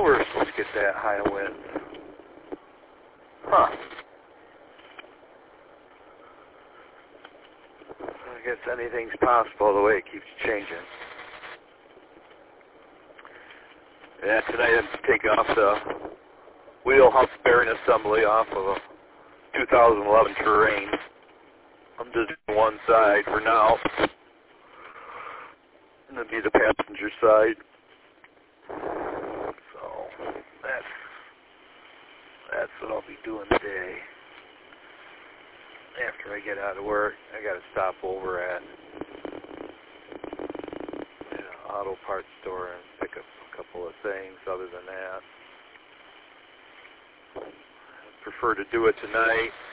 we're supposed to get that high wind. Huh. I guess anything's possible the way it keeps changing. Yeah, tonight I have to take off the wheel hump bearing assembly off of a 2011 Terrain. I'm just doing one side for now. And it'll be the passenger side. So that's what I'll be doing today. After I get out of work, I got to stop over at an auto parts store and pick up a couple of things. Other than that, I prefer to do it tonight.